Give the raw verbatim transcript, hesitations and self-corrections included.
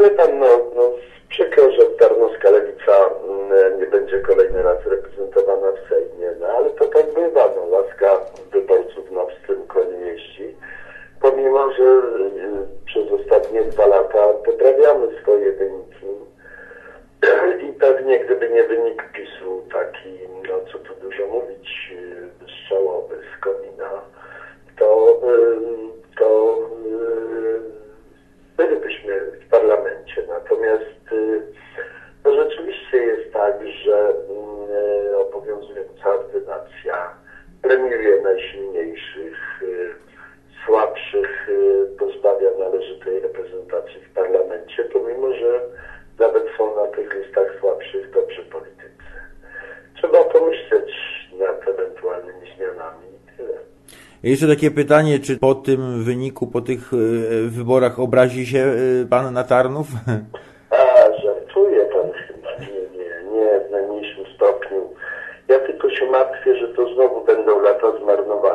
wie pan, no, no przykro, że Tarnowska Lewica nie będzie kolejny raz reprezentowana w Sejmie, no ale to tak bywa, no łaska wyborców na pstrym koniu jeździ, pomimo, że przez ostatnie dwa lata poprawiamy swoje wyniki i pewnie gdyby nie wynik PiSu taki, no co tu dużo mówić, strzałowy z komina, to, to bylibyśmy w parlamencie. Natomiast no rzeczywiście jest tak, że obowiązująca ordynacja premiuje najsilniejszych, słabszych pozbawia należytej reprezentacji w parlamencie, pomimo że nawet są na tych listach słabszych dobrzy politycy. Trzeba pomyśleć nad ewentualnymi zmianami i tyle. Jeszcze takie pytanie, czy po tym wyniku, po tych wyborach obrazi się pan na Tarnów? A, żartuje pan chyba. Nie, nie, nie w najmniejszym stopniu. Ja tylko się martwię, że to znowu będą lata zmarnowane.